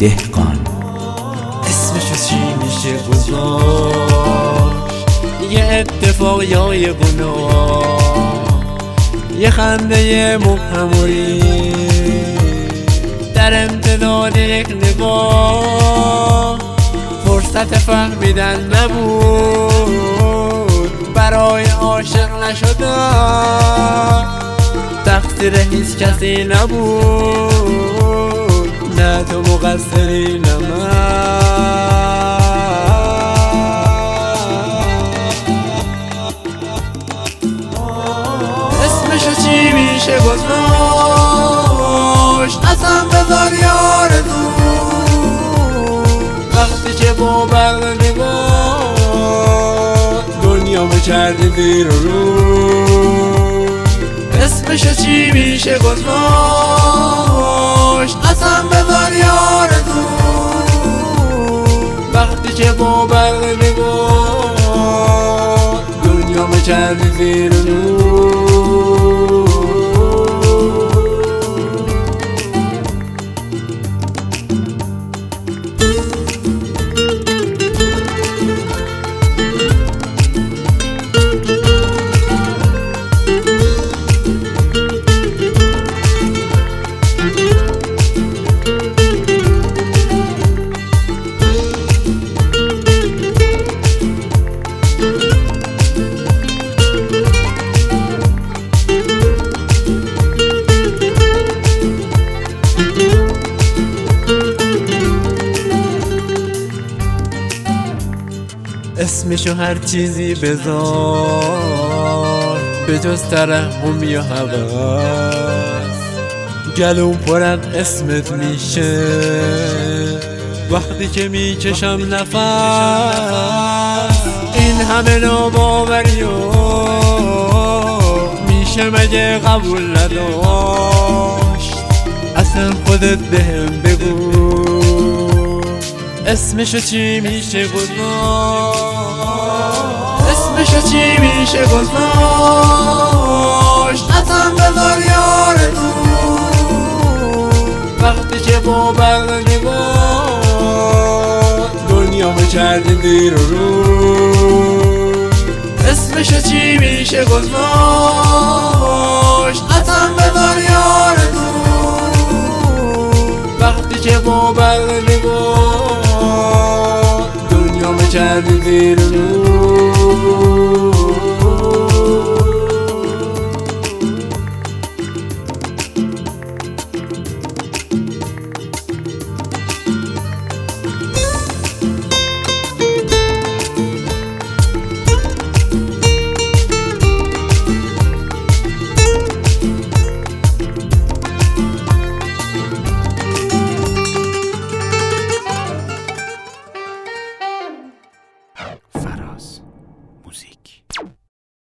دهقان. اسمشو چی میشه گذاشت؟ یه اتفاق یا یه گناه، یه خنده مبهموری در امتداد یک نگاه. فرصت فهمیدن نبود، برای عاشق نشدن تقصیر هیچ کسی نبود، نه تو مقصری نه من. اسمشو چی میشه گذاشت؟ اصلا بذار یار تو وقتی که با برق نگاه دنیامو کردی زیر و رو. اسمشو چی میشه گذاشت؟ اصلا بذار یار تو وقتی که با برق نگاه دنیامو کردی زیر و رو. اسمشو هر چیزی بذار به جز ترحم یا هوس، گلوم پر از اسمت میشه وقتی که میکشم نفس. این همه ناباوری میشه مگه قبول نداشت؟ اصلا خودت بهم بگو اسمشو چی میشه گذاشت؟ اسمشو چی میشه گذاشت؟ اصلا بذار یار تو وقتی که با برق نگاه دنیامو کردی زیر و رو. اسمشو چی میشه گذاشت؟ اصلا بذار یار تو وقتی که با برق نگاه دنیامو کردی زیر و رو.